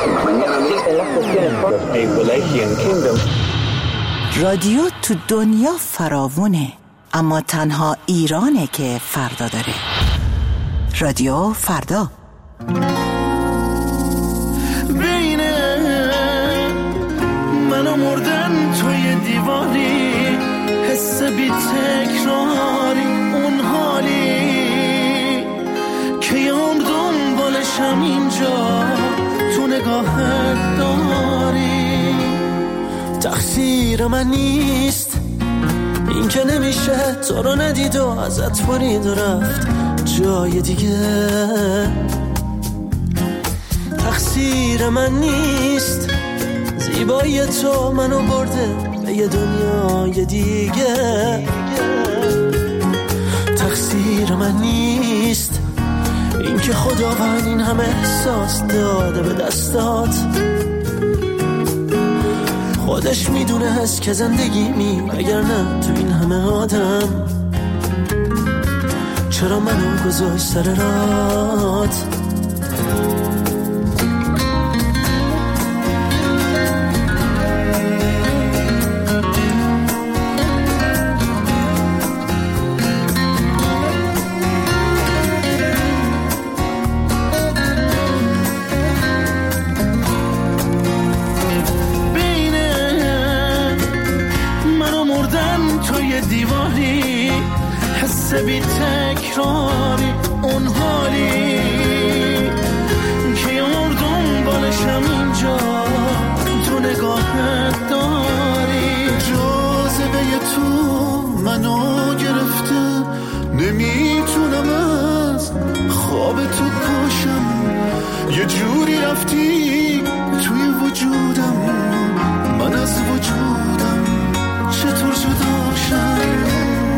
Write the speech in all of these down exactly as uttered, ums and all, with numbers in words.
رادیو تو دنیا فراوونه، اما تنها ایرانه که فردا داره. رادیو فردا. بین من و مردن توی دیواری، حس بی تکراری، اون حالی که یام دنبالشم اینجا تو نگاهت داری. تقصیر من نیست این که نمیشه تو رو ندید و ازت برید و رفت جای دیگه. تقصیر من نیست زیبایی تو منو برده به یه دنیای دیگه. تقصیر من نیست این که خداوند این همه احساس داده به دستات. خودش میدونه هست که زندگی می اگر نه تو این همه آدم چرا منو گذاشت سر رات. بی تکراری اون حالی که یاردون بالشم اینجا تو نگاهت داری. جاذبه تو منو گرفته نمیتونم از خواب تو پاشم. یه جوری رفتی توی وجودم من از وجودم چطور جداشم.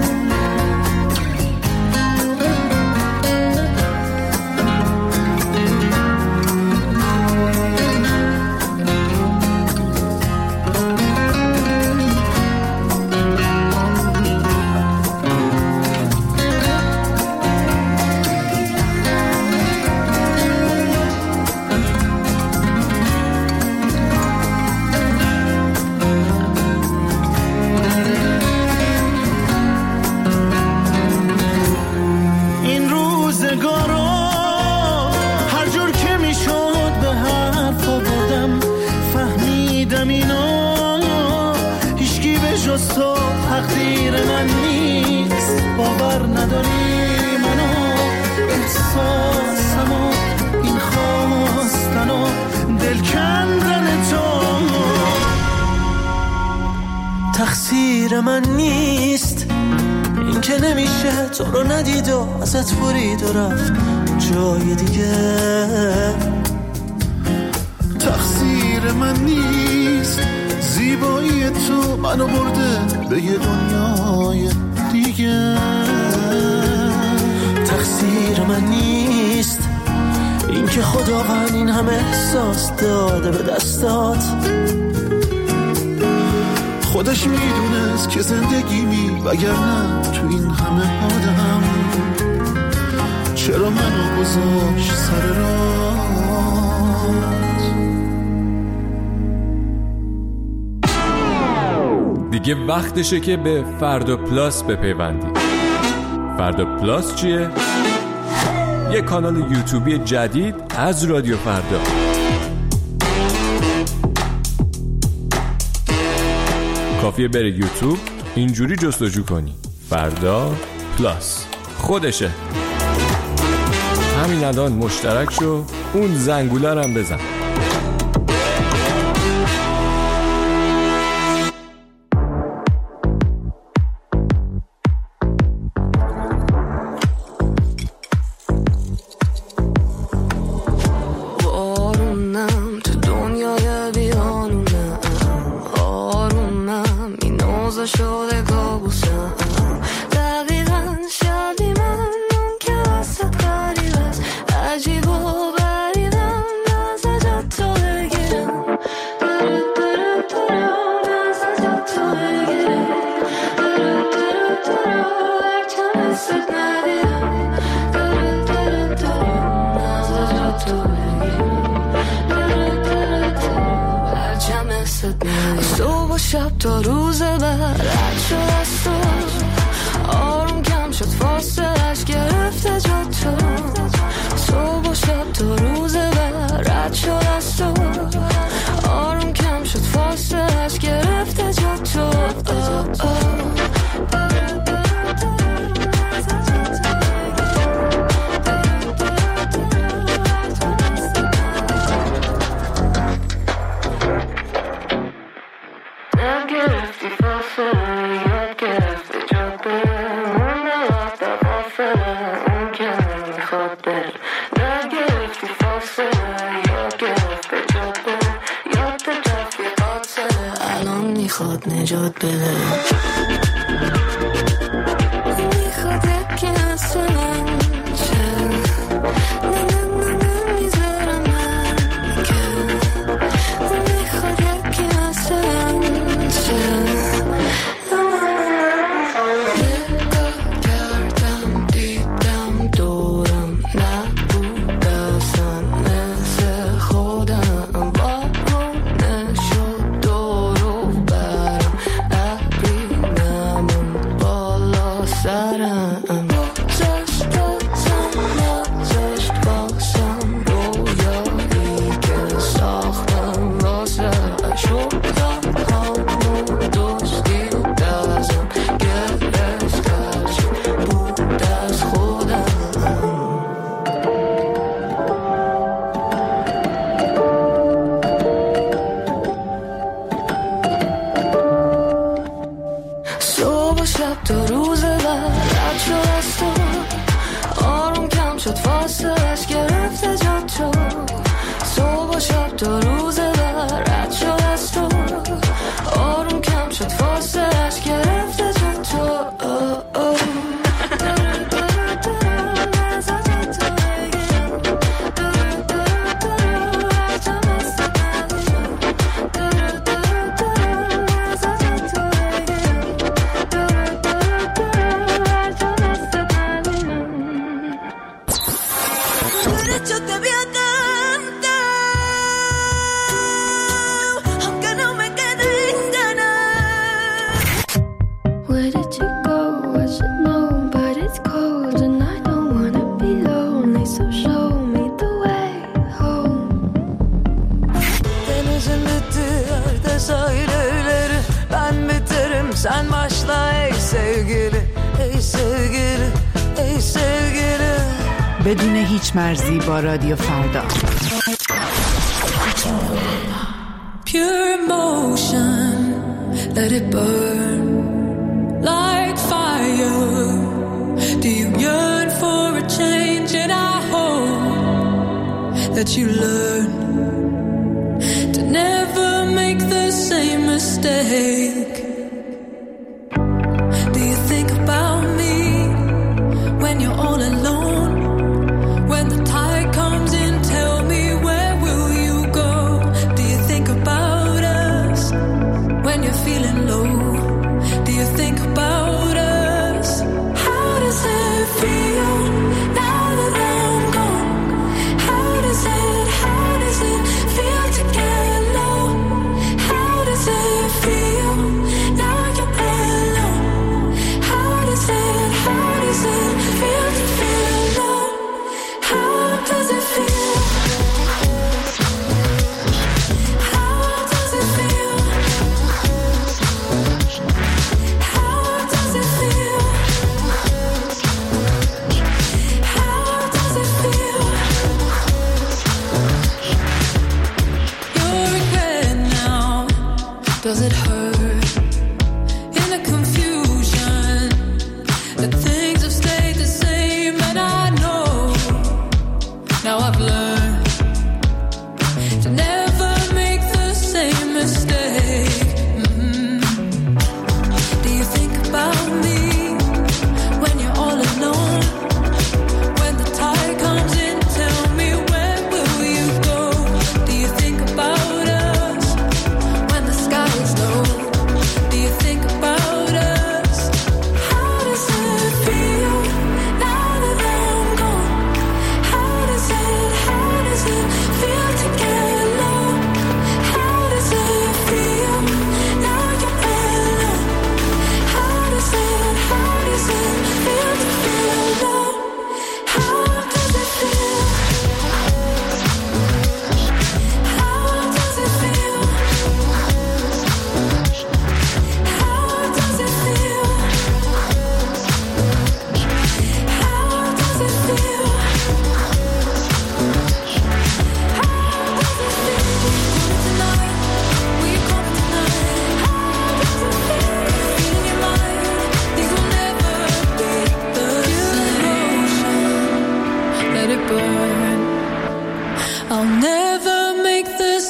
تقدیر من نیست باور نداری منو احساسمو این خواستن و دل کندن تو. تقصیر من نیست این که نمیشه تو رو ندید و ازت برید و رفت جای دیگه. تقصیر من نیست زیبایی تو منو برده به یه دنیای دیگه. تقصیر من نیست این که خداوند این همه احساس داده به دستات. خودش میدونست که زندگی می وگرنه تو این همه آدم چرا منو گذاشت سر راه. دیگه وقتشه که به فردا پلاس بپیوندید. فردا پلاس چیه؟ یه کانال یوتیوبی جدید از رادیو فردا. کافیه بری یوتیوب اینجوری جستجو کنی فردا پلاس، خودشه. همین الان مشترک شو، اون زنگوله رو هم بزن. عجیب و غریبم نزدم و شب تا روز بعد رد شد از تو، آروم کم شد فاصلش گرفته جا تو. صبح و شب تا روز بعد رد شد از تو، آروم کم شد فاصلش گرفته جا تو. میخواد نجات بده، میخواد یکی مثل من چه، نه نه نه نمیذارم من که، میخواد یکی مثل من چه. نگاه کردم دیدم دورم نبود اصلا مثل خودم، بارونه شد دورو برم ابری نمون بالا سرم. گذشت بازم نگذشت بازم رویایی که ساختم واسه شد همون دوستی و دزم گرفت هرچی بود از خودم. صبح و شب تا روز بعد رد شد از تو، آروم کم شد فاصلش گرفته جا تو. صبح و شب تا روز بعد رد شد از تو، آروم کم شد فاصلش گرفته جا تو. Yo te voy a cantar, aunque no me queden ganas. Where did you go? I should know, but it's cold and I don't wanna be lonely, so show me the way home. Denizin bittiği yerde sahilleri, ben biterim sen başla ey sevgili, ey sevgili, ey sevgili. بدون هیچ مرزی با رادیو فردا. Pure emotion, let it burn like fire. Do you yearn for a change? And I hope that you learn to never make the same mistake. Do you think about me when you're all alone? When the tide comes in, tell me, where will you go? Do you think about us when you're feeling low? Do you think about us? How does it feel now that I'm gone? How does it, how does it feel to get low? How does it feel now you're alone? How does it, how does it feel to feel low? How does it feel? How does it feel? How does it feel? How does it feel? Your regret now, does it hurt? In the confusion, the things have stayed the same, and I know now I've learned to never make the same mistake. Mm-hmm. Do you think about me when you're all alone? When the tide comes in, tell me, where will you go? Do you think about us when the sky is low?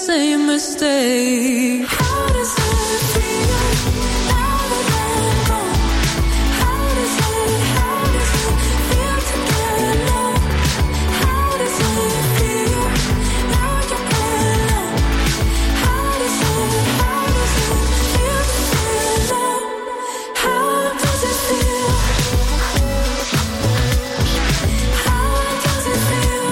same mistake. How does it feel now that I'm gone? How does it, how does it feel to get alone? How does it feel now you're alone? How does it, how does it feel to feel alone? How does it feel? How does it feel?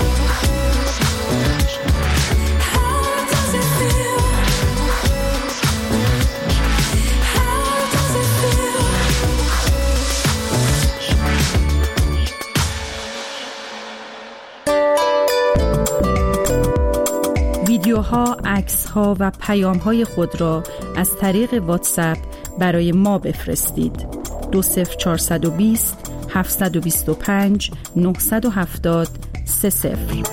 ویدیوها، عکس‌ها و پیام‌های خود را از طریق واتساپ برای ما بفرستید. دو صفر چهارصد و بیست هفتصد و بیست و پنج نهصد و هفتاد سه صفر.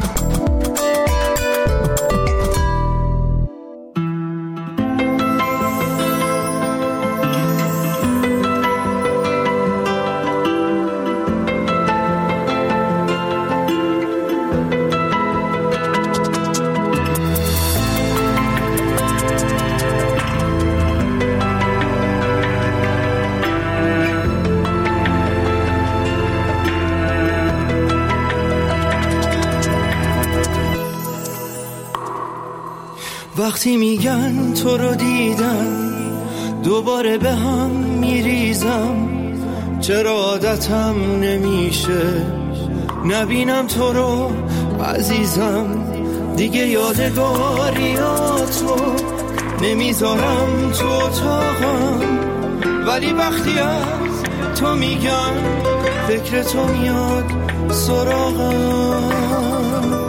وقتی میگن تو رو دیدم دوباره به هم میریزم، چرا عادتم نمیشه نبینم تو رو عزیزم. دیگه یادگاریاتو نمیذارم تو اتاقم، ولی وقتی از تو میگم فکر تو میاد سراغم.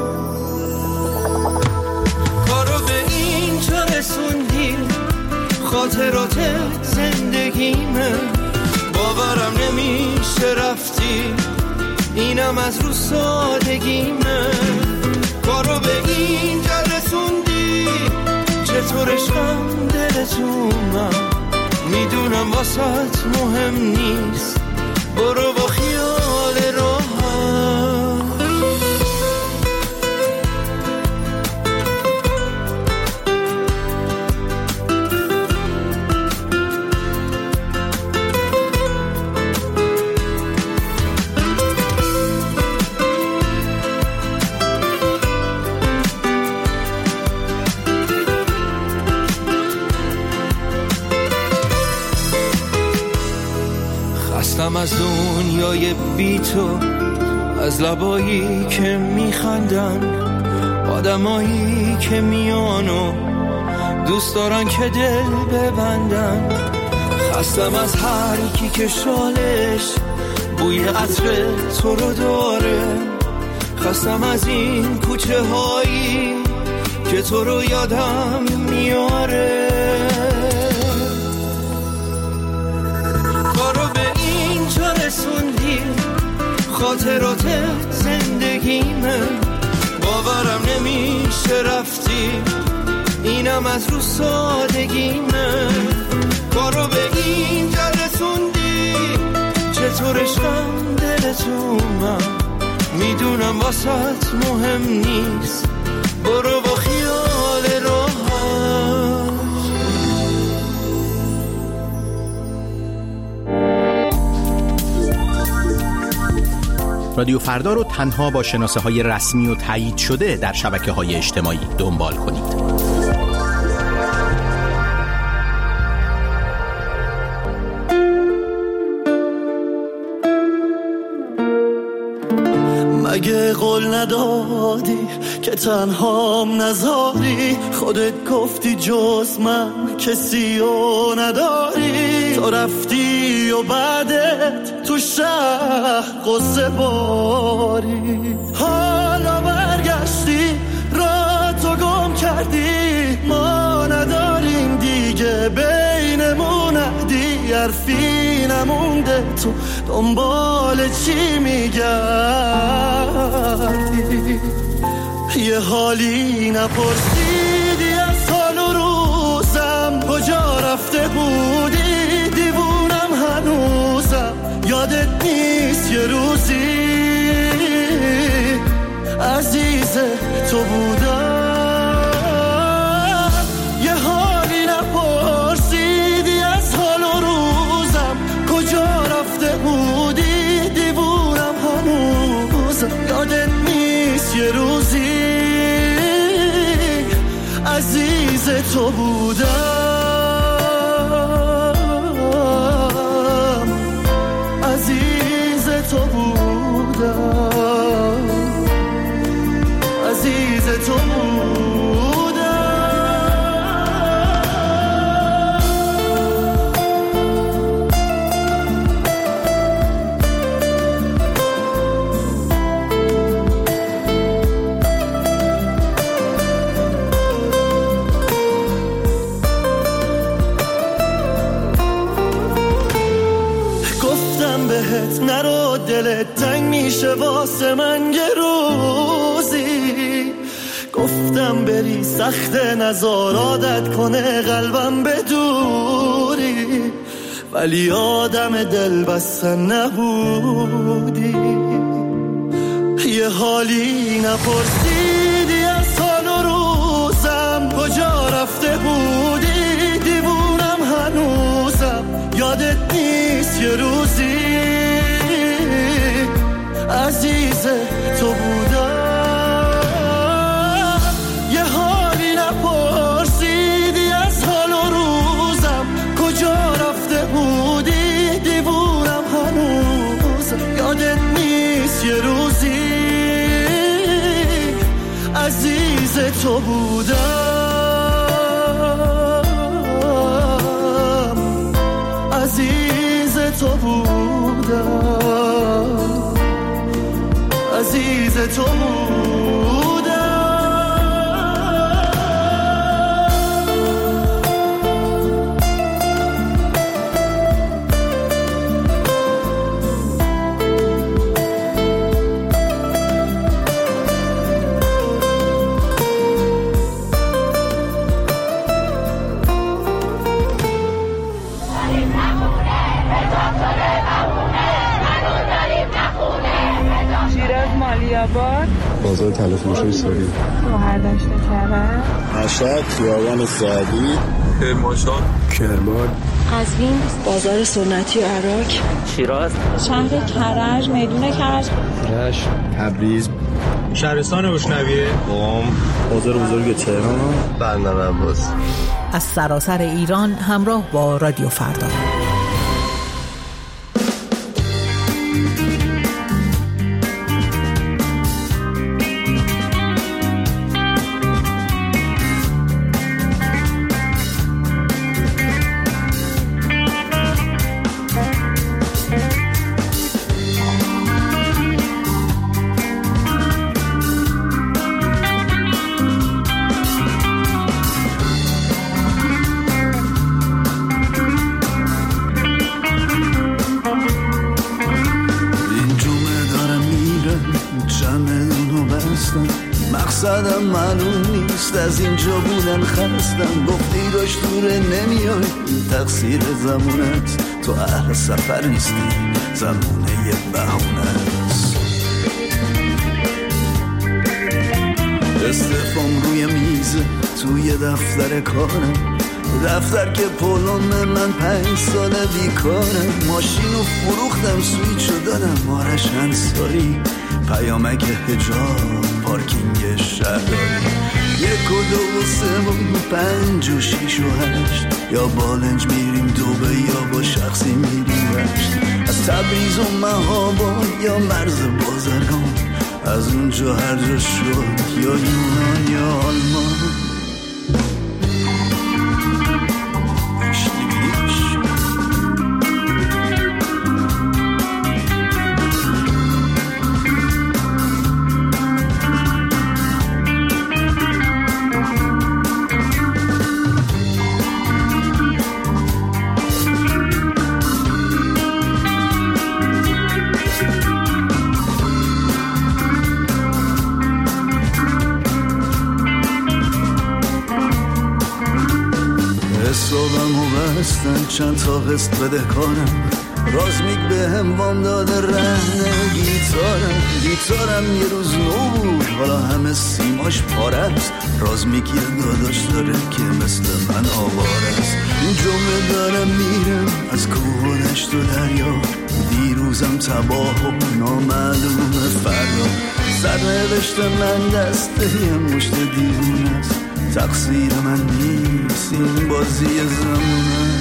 خاطرات زندگیمه، باورم نمیشه رفتی، اینم از رو سادگیمه. کارو به اینجا رسوندی، چطور عشقم دلتونم، میدونم واسط مهم نیست، برو با خیال راحت. از دنیای بی تو، از لبایی که میخندن، آدمایی که میانو دوست دارن که دل ببندن. خستم از هر کی که شالش بوی عطر تو رو داره، خستم از این کوچه هایی که تو رو یادم میاره. خاطرات زندگیمه، باورم نمیشه رفتی، اینم از رو سادگیمه. کارو به اینجا رسوندی، چطور عشقم دلتونم، میدونم واسط مهم نیست، برو با خیال راحت. رادیو فردا رو تنها با شناسه های رسمی و تایید شده در شبکه های اجتماعی دنبال کنید. مگه قول ندادی که تنهام نذاری، خودت گفتی جز من کسی رو نداری، تو رفتی و بعدت تو شهر قصه باری، حالا برگشتی را تو گم کردی، ما نداریم دیگه بینمون عهدی، حرفی نمونده تو دنبال چی میگردی، یه حالی نپرسیدی از حال و روزم، کجا رفته بودی دیوونم هنوزم، یادت نیست یه روزی عزیز تو بودم. عزیز تو بودم، عزیز تو بودم، عزیز تو بودم. نرو دلت تنگ میشه واسه من یه روزی، گفتم بری سخت نزار عادت کنه قلبم بدوری، ولی آدم دل بستن نبودی. یه حالی نپرسیدی از حال و روزم، کجا رفته بودی دیوونم هنوزم، یادت نیست یه روزی عزیز تو بودم. یه حالی نپرسیدی از حال و روزم، کجا رفته بودی دیوونم هنوز، یادت نیست یه روزی عزیز تو بودم، عزیز تو بودم، عزیز تو بودم. بازار تلفروشی سوری، شوهر داشته کرد، مشهد، خیابان سعدی، کرمانشاه، کرمان، قزوین، بازار سنتی عراق، شیراز، شهر کرج، میدون کرج، رشت، تبریز، شهرستان روشنویه، قم، بازار بزرگ تهران، بندر عباس. از سراسر ایران همراه با رادیو فردا. مقصدم معلوم نیست، از اینجا بودن خستم، گفتی داشت دوره نمیای، این تقصیر زمونت، تو اهل سفر نیستی، زمونه یه بهونه است. استفام روی میز توی دفتر کارم، دفتر که پولم من پنج ساله بیکارم، ماشینو فروختم سویچو دادم آرش انصاری، پیامک حجاب پارکینگ شهرداری، یک و دو و سه و پنج و شیش و هشت، یا بالنج میریم دوبه یا با شخصی میریم رشت، از تبریز و مهاباد یا مرز بازرگان، از اونجا هر جا شد یا یونان یا آلمان. چند تا قسط بده کارم، رازمیک به هم وام داده رهن گیتارم، گیتارم یه روز نو بود حالا همه سیماش پاره است، رازمیک یه داداش داره که مثل من آواره است. این جمعه دارم میرم از کوه و دشت و دریا، دیروزم تباه و نامعلوم فردا، سرنوشت من دسته یه مشت دیوونه است، تقصیر من نیست، این بازی زمونه.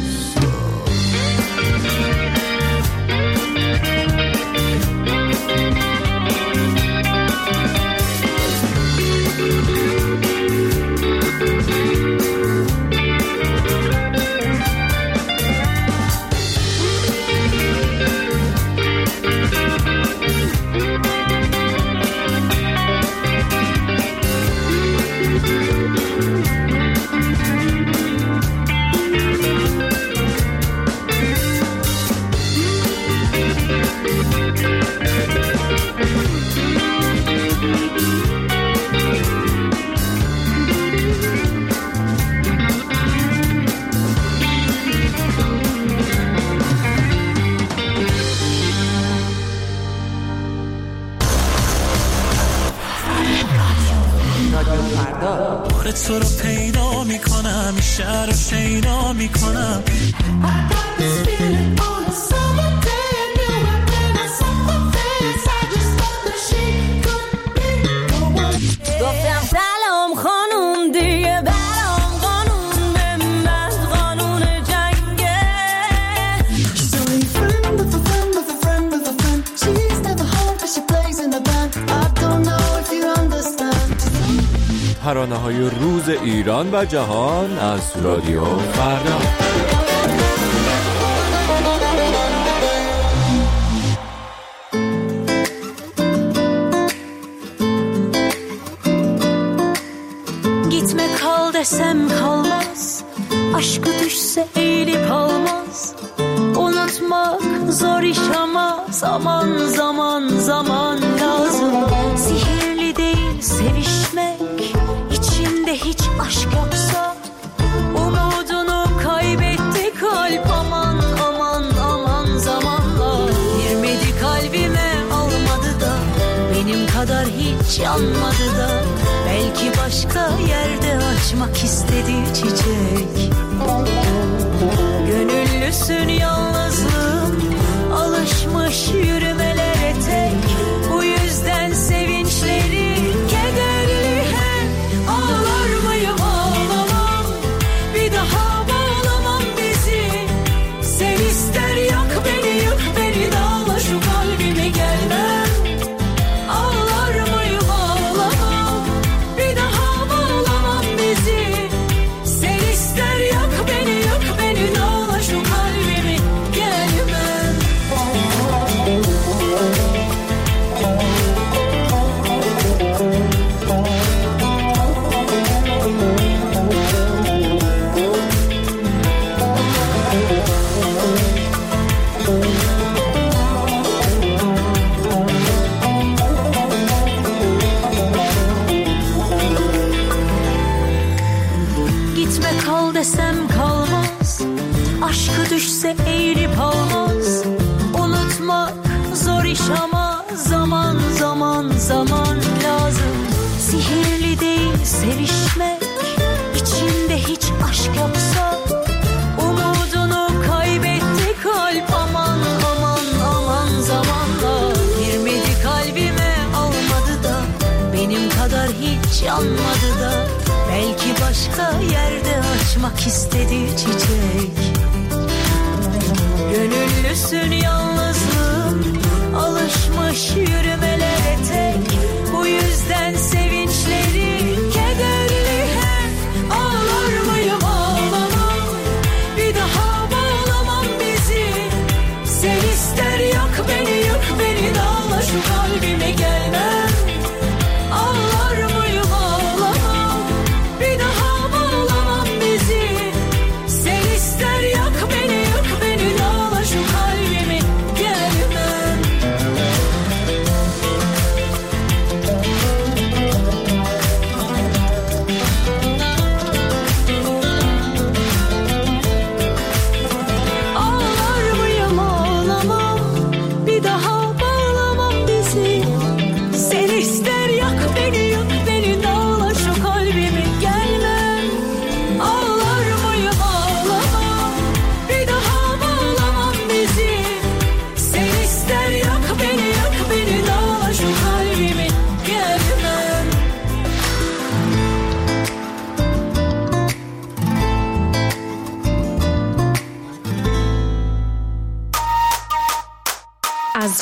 تو رو پیدا میکنم، شهر رو شیدا میکنم. گفتم سلام خانوم دیگه برام قانون به من قانون جنگه. She's only friend of a friend of a friend of a friend. She's never home but she plays in the band. I don't know if you understand. ترانه‌های روز ایران و جهان از رادیو فردا. Gitme kal desem kalmaz, aşkı düşse eğilip almaz. Unutmak zor iş ama zaman zaman zaman lazım. Sihirli değil sevişmek, içinde hiç aşk yoksa. Umudunu kaybetti kalp, aman aman aman zamanla. Girmedi kalbime almadı da, benim kadar hiç yanmadı da. Belki başka yerde açmak istedi çiçek. Gönüllüsün yalnızlığım, alışmış yürümelere tek. Bu yüzden sevinçleri kederli hep. Ağlar mıyım ağlamam, bir daha bağlamam bizi. Sen ister yak beni yık beni, dağla şu kalbimi gelmem. Ağlar mıyım ağlamam, bir daha bağlamam bizi. Sen ister yak beni yık beni, dağla şu kalbimi gelmem. Gitme kal desem kalmaz, aşkı düşse eğilip almaz. Unutmak zor iş ama zaman zaman zaman lazım. Sihirli değil sevişmek, içinde hiç aşk yoksa. Umudunu kaybetti kalp, aman aman aman zamanla. Girmedi kalbime almadı da, benim kadar hiç yanmadı da. Belki başka yerde açmak istedi çiçek. Gönüllüsün yalnızlığım, alışmış yürümelere tek. Bu yüzden sevinçleri kederli hep. Ağlar mıyım ağlamam, bir daha bağlamam bizi. Sen ister yak beni yık beni, dağla şu kalbime gelmem. Ağlar mıyım ağlamam, bir daha bağlamam bizi. Sen ister yak beni yık beni, dağla şu kalbimi gelmem.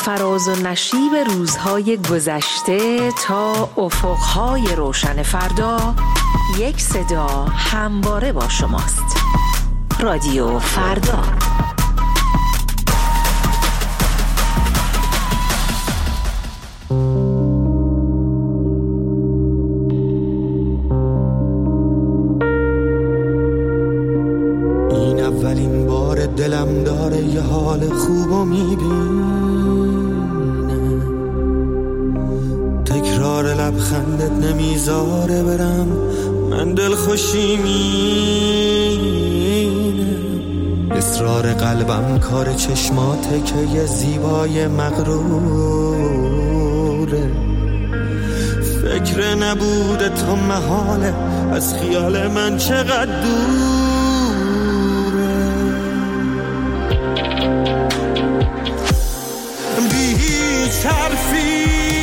فراز و نشیب روزهای گذشته تا افقهای روشن فردا، یک صدا همواره با شماست. رادیو فردا. این اولین بار دلم داره یه حال خوبو میبینه، تکرار لبخندت نمیذاره برم، من دل خوشی مینه، اصرار قلبم کار چشماته که یه زیبای مغروره، فکر نبوده تو محاله از خیال من چقدر دوره، بی هیچ حرفی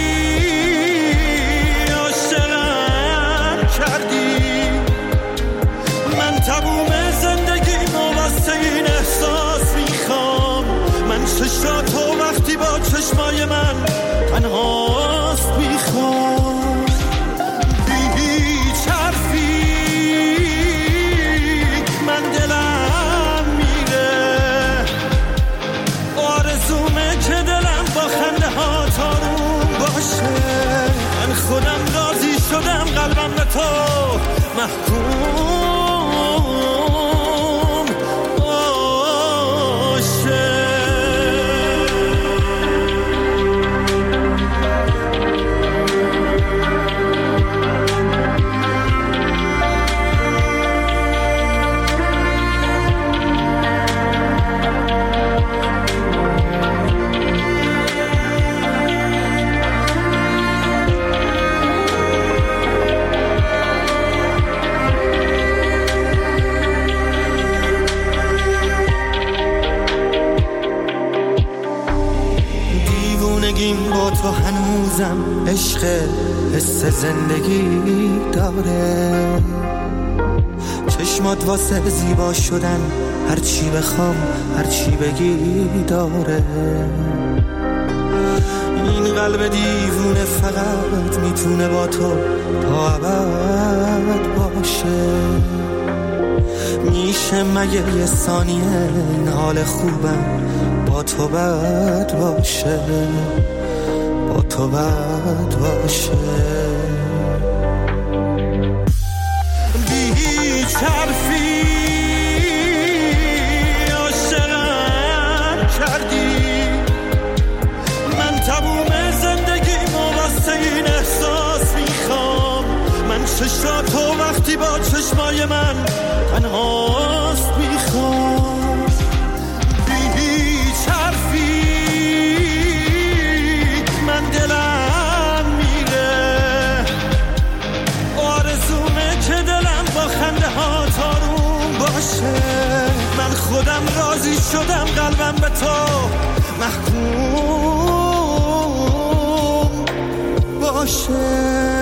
عاشقم کردی، من تموم زندگیمو واسه این احساس میخوام، من چشاتو وقتی با چشمای من تنهاست میخوام، بی هیچ حرفی من دلم میره، آرزومه که دلم با خنده ها تاروم باشه، من خودم راضی شدم قلبم به تو محکوم با تو هنوزم عشق حس زندگی داره، چشمات واسه زیبا شدن هر چی بخوام هر چی بگی داره، این قلب دیوونه فقط میتونه با تو تا ابد باشه، میشه مگه یه ثانیه این حال خوبم با تو بد باشه، با تو بد باشه، بی هیچ حرفی عاشقم کردی، من تموم زندگیمو واسه این احساس میخوام، من چشاتو وقتی با چشمای من تنهاست میخوام، بی هیچ حرفی من دلم میره، آرزومه که دلم با خنده ها تاروم باشه، من خودم راضی شدم قلبم به تو محکوم باشه.